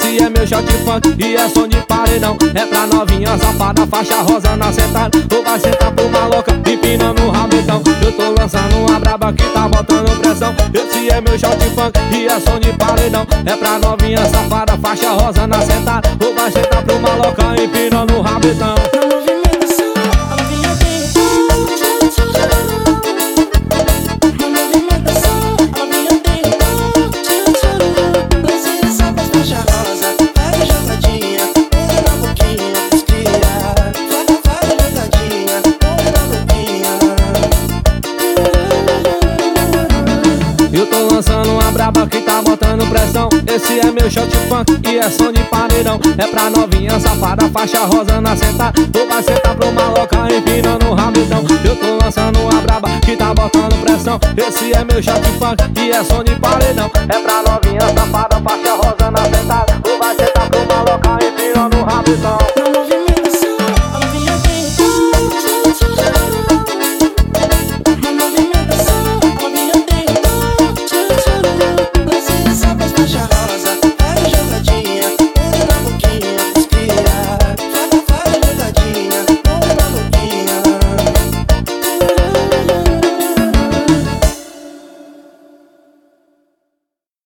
Esse é meu shot funk e é som de paredão. É pra novinha safada, faixa rosa na sentada. Ou vai sentar pro maloca, empinando o rabetão. Eu tô lançando uma braba que tá botando pressão. Esse é meu shot funk e é som de paredão. É pra novinha safada, faixa rosa na sentada. Ou vai sentar pro maloca, empinando o rabetão. Eu tô lançando uma braba que tá botando pressão. Esse é meu shot funk e é som de paredão. É pra novinha safada, faixa rosa na sentada. Ou vai sentar pro maloca, empinando o rabetão. Eu tô lançando uma braba que tá botando pressão. Esse é meu shot funk e é som de paredão. É pra novinha safada, faixa rosa na sentada.